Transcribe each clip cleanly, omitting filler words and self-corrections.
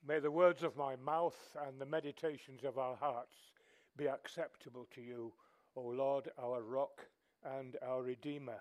May the words of my mouth and the meditations of our hearts be acceptable to you, O Lord, our rock and our Redeemer.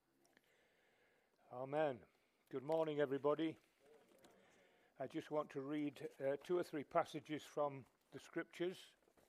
Amen. Good morning, everybody. I just want to read two or three passages from the Scriptures.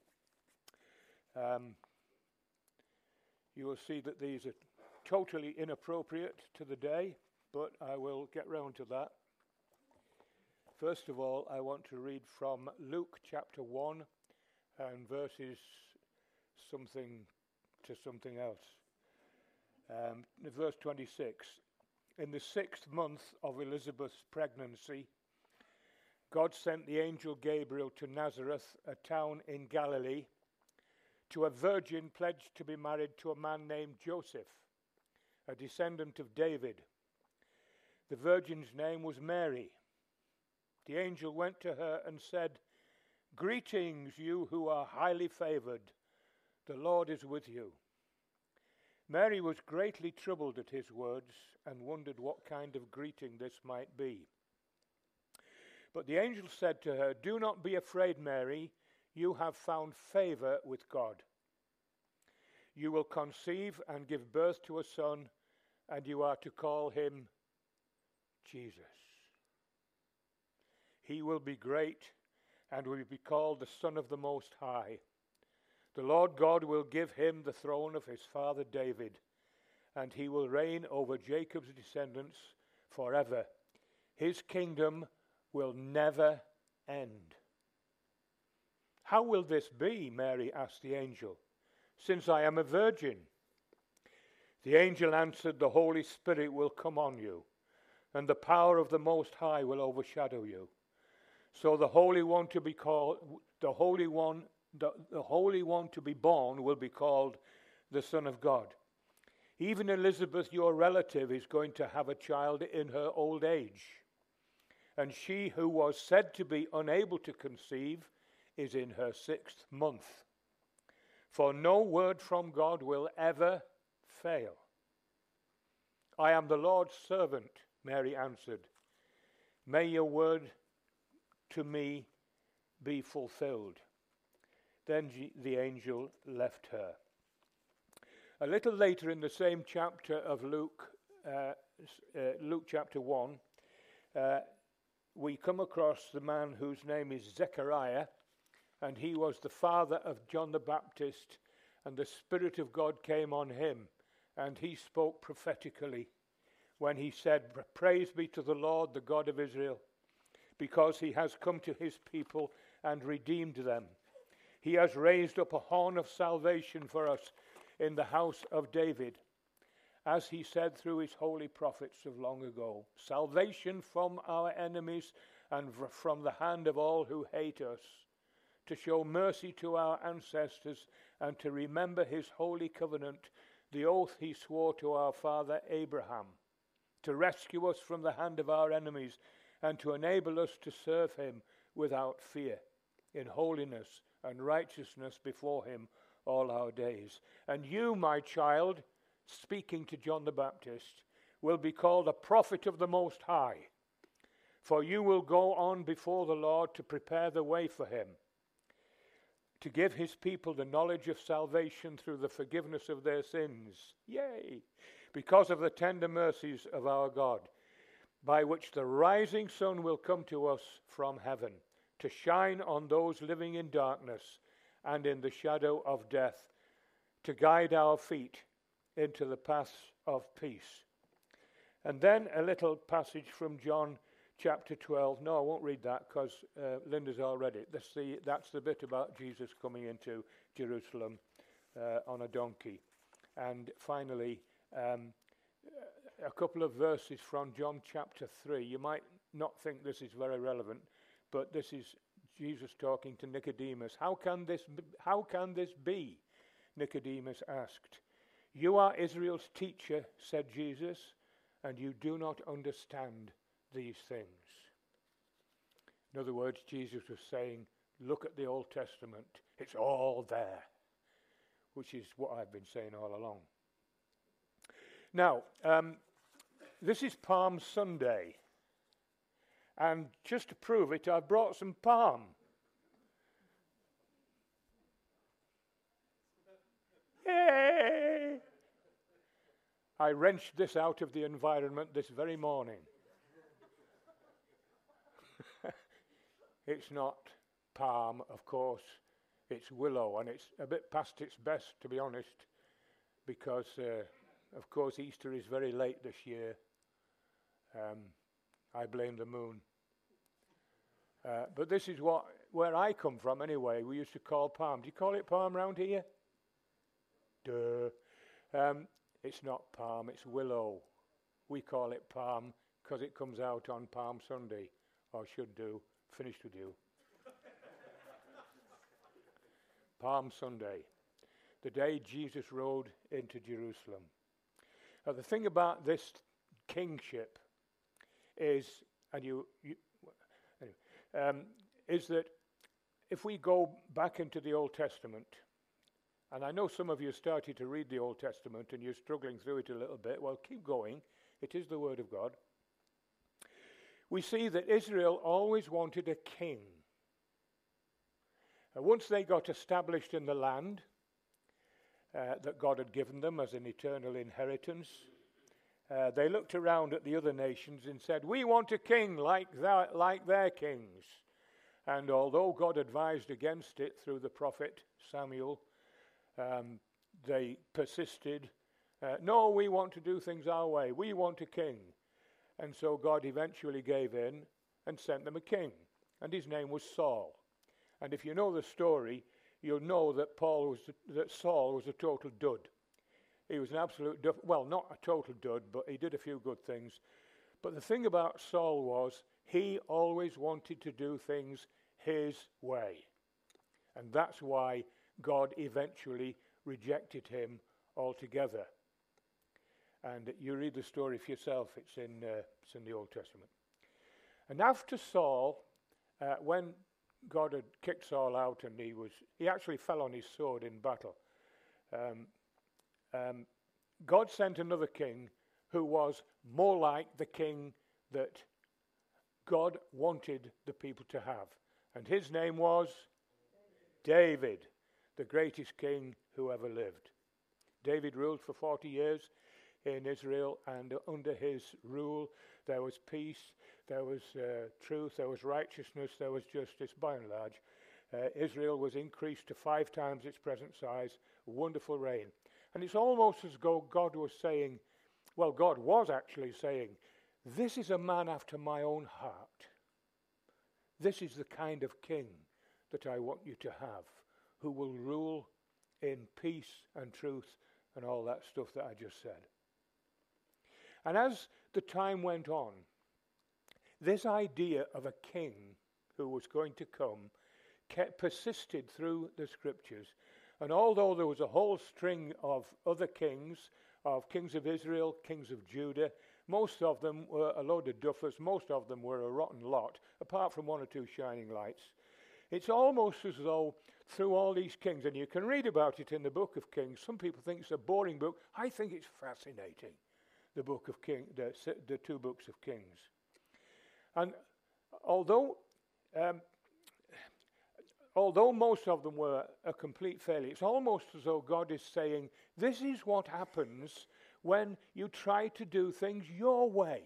You will see that these are totally inappropriate to the day, but I will get round to that. First of all, I want to read from Luke chapter 1 and verses something to something else. Verse 26. In the 6th month of Elizabeth's pregnancy, God sent the angel Gabriel to Nazareth, a town in Galilee, to a virgin pledged to be married to a man named Joseph, a descendant of David. The virgin's name was Mary. The angel went to her and said, "Greetings, you who are highly favored. The Lord is with you." Mary was greatly troubled at his words and wondered what kind of greeting this might be. But the angel said to her, "Do not be afraid, Mary. You have found favor with God. You will conceive and give birth to a son, and you are to call him Jesus. He will be great and will be called the Son of the Most High. The Lord God will give him the throne of his father David, and he will reign over Jacob's descendants forever. His kingdom will never end." "How will this be?" Mary asked the angel, "since I am a virgin?" The angel answered, "The Holy Spirit will come on you, and the power of the Most High will overshadow you. So the Holy One to be born will be called the Son of God. Even Elizabeth, your relative, is going to have a child in her old age, and she who was said to be unable to conceive is in her 6th month. For no word from God will ever fail." "I am the Lord's servant," Mary answered. "May your word to me be fulfilled." Then the angel left her. A little later in the same chapter of Luke, Luke chapter 1, we come across the man whose name is Zechariah, and he was the father of John the Baptist, and the Spirit of God came on him, and he spoke prophetically when he said, "Praise be to the Lord, the God of Israel, because he has come to his people and redeemed them. He has raised up a horn of salvation for us in the house of David, as he said through his holy prophets of long ago, salvation from our enemies and from the hand of all who hate us, to show mercy to our ancestors and to remember his holy covenant, the oath he swore to our father Abraham, to rescue us from the hand of our enemies and to enable us to serve him without fear, in holiness and righteousness before him all our days. And you, my child," speaking to John the Baptist, "will be called a prophet of the Most High, for you will go on before the Lord to prepare the way for him, to give his people the knowledge of salvation through the forgiveness of their sins. Yea, because of the tender mercies of our God, by which the rising sun will come to us from heaven, to shine on those living in darkness and in the shadow of death, to guide our feet into the paths of peace." And then a little passage from John chapter 12. No, I won't read that because Linda's already. That's the bit about Jesus coming into Jerusalem on a donkey. And finally, a couple of verses from John chapter 3. You might not think this is very relevant, but this is Jesus talking to Nicodemus. How can this be? Nicodemus asked. "You are Israel's teacher," said Jesus, "and you do not understand these things." In other words, Jesus was saying, look at the Old Testament. It's all there, which is what I've been saying all along. Now, this is Palm Sunday, And just to prove it, I've brought some palm. Yay! I wrenched this out of the environment this very morning. It's not palm, of course. It's willow, and it's a bit past its best, to be honest, because, of course, Easter is very late this year. I blame the moon. But this is where I come from anyway. We used to call palm. Do you call it palm round here? Duh. It's not palm, it's willow. We call it palm because it comes out on Palm Sunday, or should do. Finished with you. Palm Sunday, the day Jesus rode into Jerusalem. Now, the thing about this kingship is, is that if we go back into the Old Testament, and I know some of you started to read the Old Testament and you're struggling through it a little bit, well, keep going. It is the Word of God. We see that Israel always wanted a king. Once they got established in the land that God had given them as an eternal inheritance, they looked around at the other nations and said, we want a king like their kings. And although God advised against it through the prophet Samuel, they persisted. No, we want to do things our way. We want a king. And so God eventually gave in and sent them a king. And his name was Saul. And if you know the story, you'll know that Saul was a total dud. He was an absolute dud. Well, not a total dud, but he did a few good things. But the thing about Saul was he always wanted to do things his way. And that's why God eventually rejected him altogether. And you read the story for yourself. It's in the Old Testament. And after Saul, when God had kicked Saul out and he actually fell on his sword in battle, God sent another king who was more like the king that God wanted the people to have. And his name was David, the greatest king who ever lived. David ruled for 40 years in Israel, and under his rule there was peace, there was truth, there was righteousness, there was justice. By and large, Israel was increased to 5 times its present size. Wonderful reign. And it's almost as though God was saying, well, God was actually saying, this is a man after my own heart. This is the kind of king that I want you to have, who will rule in peace and truth and all that stuff that I just said. And as the time went on, this idea of a king who was going to come persisted through the scriptures. And although there was a whole string of other kings of Israel, kings of Judah, most of them were a load of duffers, most of them were a rotten lot, apart from 1 or 2 shining lights. It's almost as though through all these kings, and you can read about it in the book of Kings. Some people think it's a boring book. I think it's fascinating, the book of Kings, the 2 books of Kings. And although most of them were a complete failure, it's almost as though God is saying, this is what happens when you try to do things your way.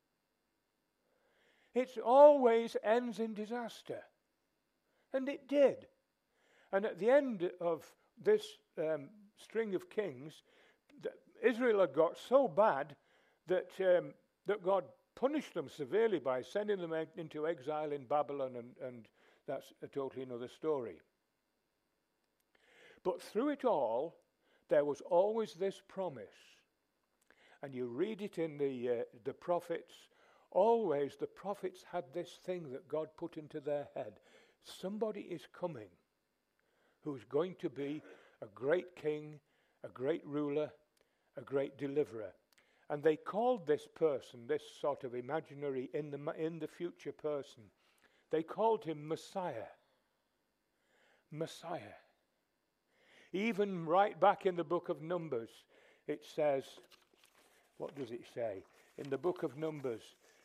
It always ends in disaster. And it did. And at the end of this string of kings, Israel had got so bad that God punished them severely by sending them into exile in Babylon, and that's a totally another story. But through it all, there was always this promise. And you read it in the prophets. Always the prophets had this thing that God put into their head. Somebody is coming who's going to be a great king, a great ruler, a great deliverer. And they called this person, this sort of imaginary in the future person, they called him Messiah. Messiah. Even right back in the book of Numbers, it says, what does it say? In the book of Numbers,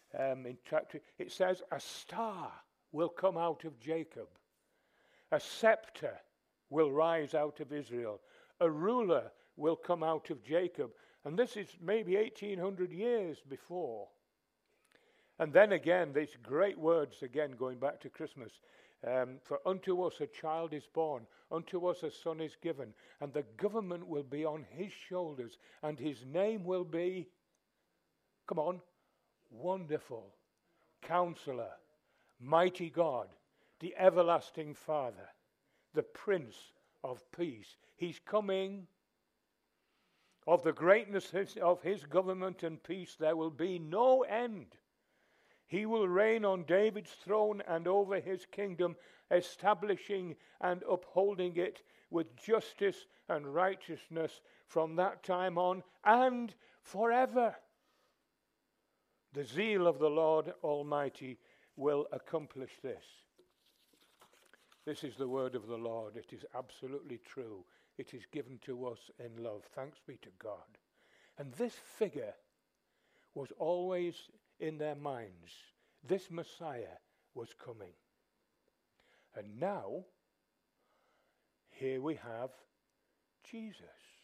in chapter, it says, a star will come out of Jacob. A scepter will rise out of Israel. A ruler will come out of Jacob. And this is maybe 1800 years before. And then again, these great words, again, going back to Christmas. For unto us a child is born, unto us a son is given, and the government will be on his shoulders, and his name will be, come on, Wonderful, Counselor, Mighty God, the Everlasting Father, the Prince of Peace. He's coming. Of the greatness of his government and peace there will be no end. He will reign on David's throne and over his kingdom, establishing and upholding it with justice and righteousness from that time on and forever. The zeal of the Lord Almighty will accomplish this. This is the word of the Lord. It is absolutely true. It is given to us in love. Thanks be to God. And this figure was always in their minds. This Messiah was coming. And now, here we have Jesus.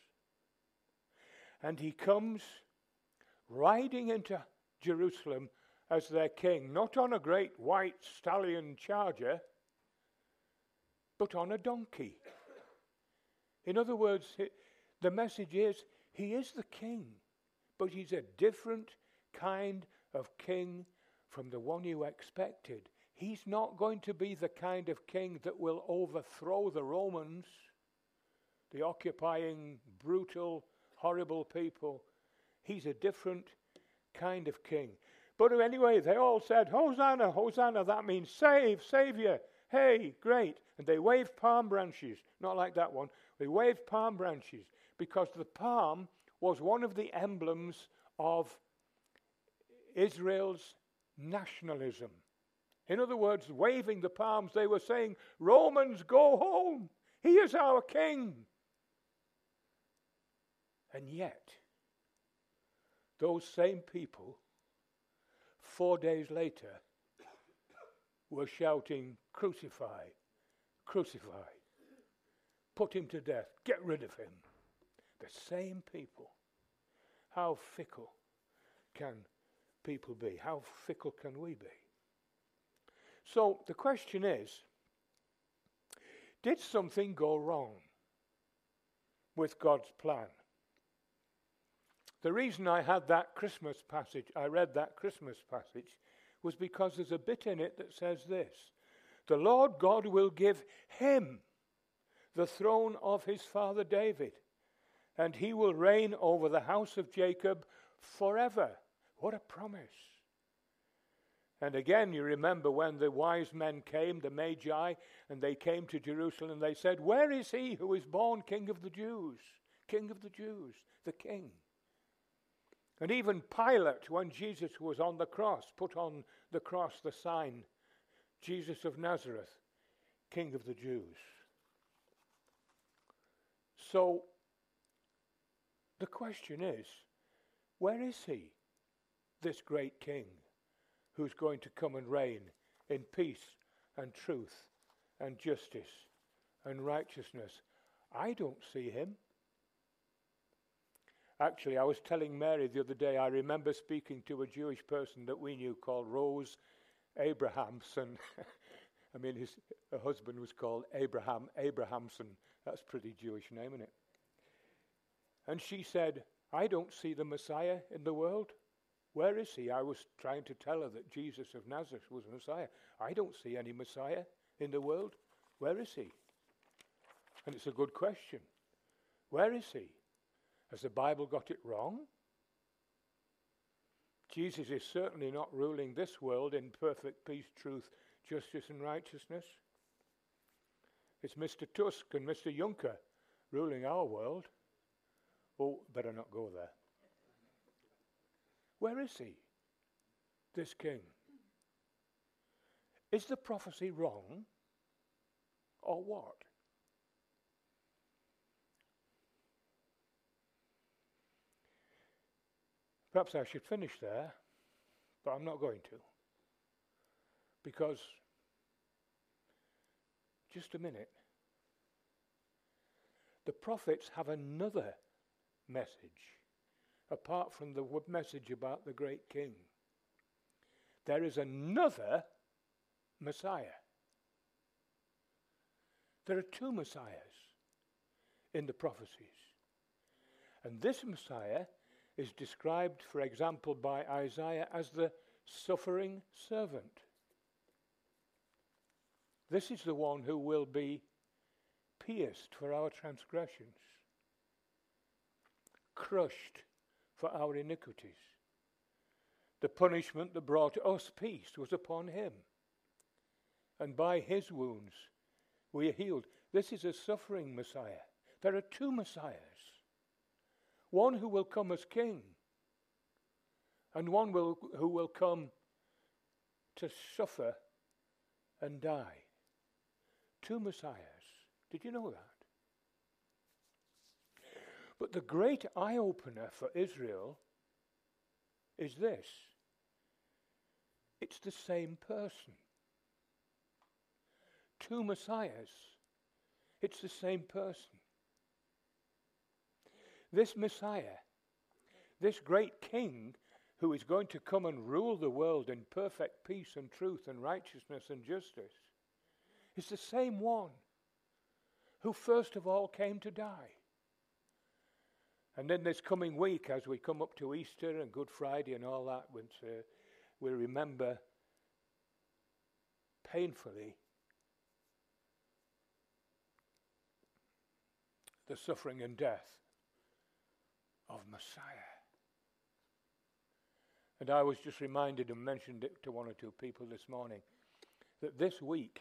And he comes riding into Jerusalem as their king, not on a great white stallion charger, but on a donkey. In other words, the message is, he is the king, but he's a different kind of king from the one you expected. He's not going to be the kind of king that will overthrow the Romans, the occupying, brutal, horrible people. He's a different kind of king. But anyway, they all said, Hosanna, Hosanna. That means save, Savior. Hey, great. And they waved palm branches. Not like that one. They waved palm branches because the palm was one of the emblems of Israel's nationalism. In other words, waving the palms, they were saying, Romans, go home. He is our king. And yet, those same people, 4 days later, were shouting, crucify, crucify, put him to death, get rid of him. The same people. How fickle can people be? How fickle can we be? So the question is, did something go wrong with God's plan? The reason I had that Christmas passage, I read that Christmas passage, was because there's a bit in it that says this: the Lord God will give him the throne of his father David, and he will reign over the house of Jacob forever. What a promise. And again, you remember when the wise men came, the Magi, and they came to Jerusalem, and they said, where is he who is born King of the Jews? King of the Jews, the King. And even Pilate, when Jesus was on the cross, put on the cross the sign, Jesus of Nazareth, King of the Jews. So, the question is, where is he, this great King, who's going to come and reign in peace and truth and justice and righteousness? I don't see him. Actually, I was telling Mary the other day, I remember speaking to a Jewish person that we knew called Rose Abrahamson. I mean, her husband was called Abraham Abrahamson. That's a pretty Jewish name, isn't it? And she said, I don't see the Messiah in the world. Where is he? I was trying to tell her that Jesus of Nazareth was Messiah. I don't see any Messiah in the world. Where is he? And it's a good question. Where is he? Has the Bible got it wrong? Jesus is certainly not ruling this world in perfect peace, truth, justice and righteousness. It's Mr. Tusk and Mr. Juncker ruling our world. Oh, better not go there. Where is he, this king? Is the prophecy wrong or what? Perhaps I should finish there, but I'm not going to. Because, just a minute, the prophets have another message, apart from the message about the great king. There is another Messiah. There are two Messiahs in the prophecies. And this Messiah is described, for example, by Isaiah as the suffering servant. This is the one who will be pierced for our transgressions, crushed for our iniquities. The punishment that brought us peace was upon him, and by his wounds we are healed. This is a suffering Messiah. There are two Messiahs. One who will come as king, and one who will come to suffer and die. Two Messiahs. Did you know that? But the great eye-opener for Israel is this. It's the same person. Two Messiahs. It's the same person. This Messiah, this great king who is going to come and rule the world in perfect peace and truth and righteousness and justice, is the same one who first of all came to die. And in this coming week, as we come up to Easter and Good Friday and all that, we'll remember painfully the suffering and death of Messiah. And I was just reminded and mentioned it to one or two people this morning, that this week,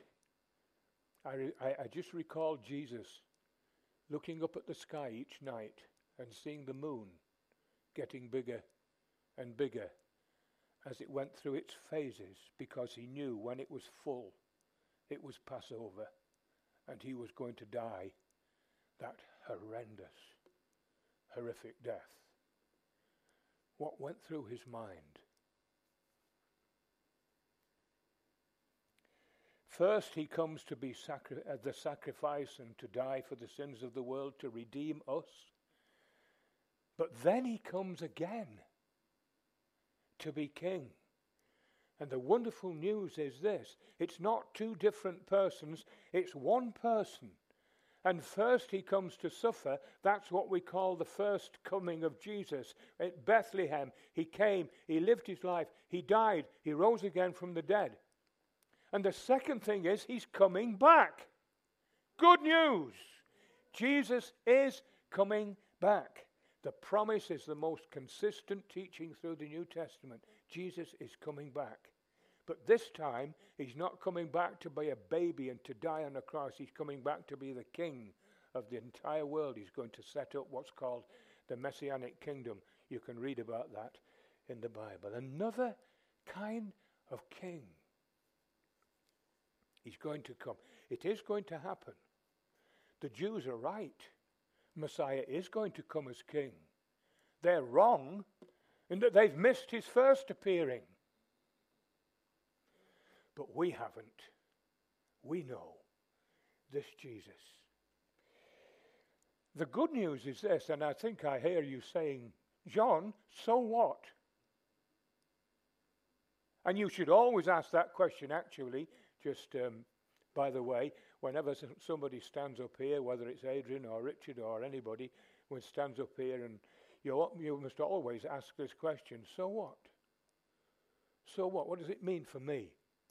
I just recalled Jesus looking up at the sky each night and seeing the moon getting bigger and bigger as it went through its phases, because he knew when it was full, it was Passover, and he was going to die that horrendous, horrific death. What went through his mind? First, he comes to be the sacrifice and to die for the sins of the world, to redeem us. But then he comes again to be king. And the wonderful news is this: it's not two different persons, it's one person. And first he comes to suffer. That's what we call the first coming of Jesus. At Bethlehem, he came, he lived his life, he died, he rose again from the dead. And the second thing is he's coming back. Good news! Jesus is coming back. The promise is the most consistent teaching through the New Testament. Jesus is coming back. But this time, he's not coming back to be a baby and to die on a cross. He's coming back to be the king of the entire world. He's going to set up what's called the Messianic kingdom. You can read about that in the Bible. Another kind of king. He's going to come. It is going to happen. The Jews are right. Messiah is going to come as king. They're wrong in that they've missed his first appearing. But we haven't. We know this Jesus. The good news is this, and I think I hear you saying, John, so what? And you should always ask that question, actually, just by the way, whenever somebody stands up here, whether it's Adrian or Richard or anybody, when stands up here, and you must always ask this question, so what? So what? What does it mean for me?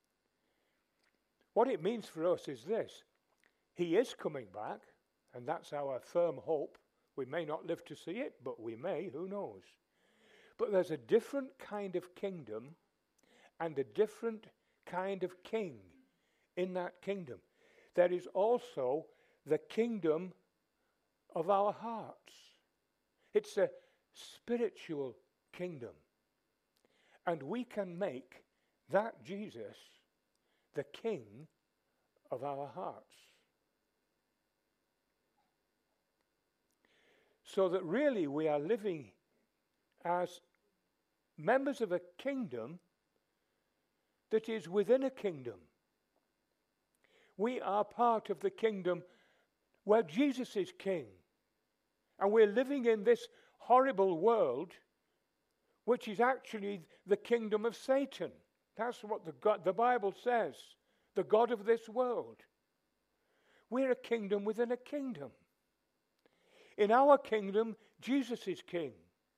What it means for us is this: he is coming back, and that's our firm hope. We may not live to see it, but we may, who knows? But there's a different kind of kingdom and a different kind of king in that kingdom. There is also the kingdom of our hearts. It's a spiritual kingdom. And we can make that Jesus the king of our hearts. So that really we are living as members of a kingdom that is within a kingdom. We are part of the kingdom where Jesus is king. And we're living in this horrible world, which is actually the kingdom of Satan. That's what the Bible says, the God of this world. We're a kingdom within a kingdom. In our kingdom, Jesus is king.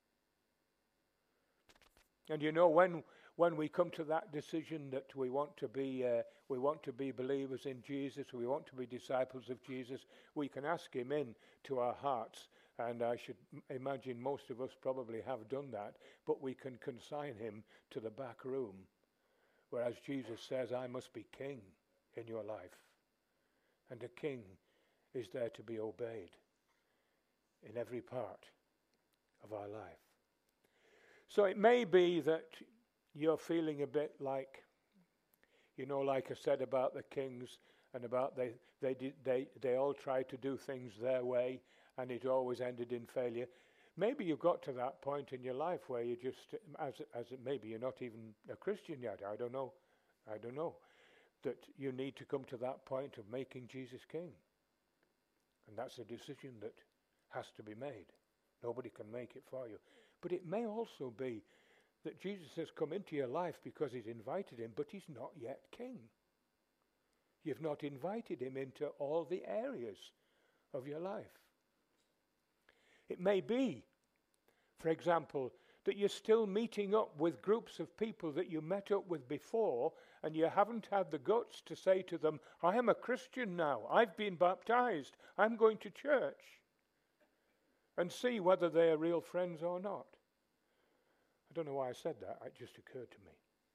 And you know, when we come to that decision that we want to be believers in Jesus, we want to be disciples of Jesus, we can ask him in to our hearts. And I should imagine most of us probably have done that, but we can consign him to the back room. Whereas Jesus says, I must be king in your life. And a king is there to be obeyed in every part of our life. So it may be that you're feeling a bit like, like I said about the kings and about they all tried to do things their way and it always ended in failure. Maybe you've got to that point in your life where you just, as maybe you're not even a Christian yet, I don't know, that you need to come to that point of making Jesus king. And that's a decision that has to be made. Nobody can make it for you. But it may also be that Jesus has come into your life because he's invited him, but he's not yet king. You've not invited him into all the areas of your life. It may be, for example, that you're still meeting up with groups of people that you met up with before, and you haven't had the guts to say to them, I am a Christian now, I've been baptized, I'm going to church, and see whether they are real friends or not. I don't know why I said that, it just occurred to me.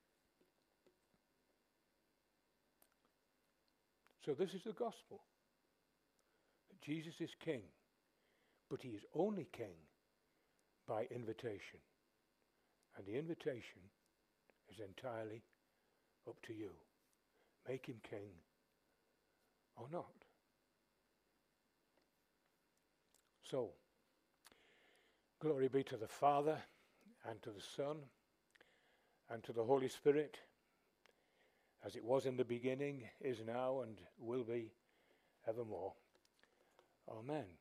So this is the gospel. That Jesus is king, but he is only king by invitation. And the invitation is entirely up to you. Make him king or not. So, glory be to the Father, and to the Son, and to the Holy Spirit, as it was in the beginning, is now, and will be evermore. Amen.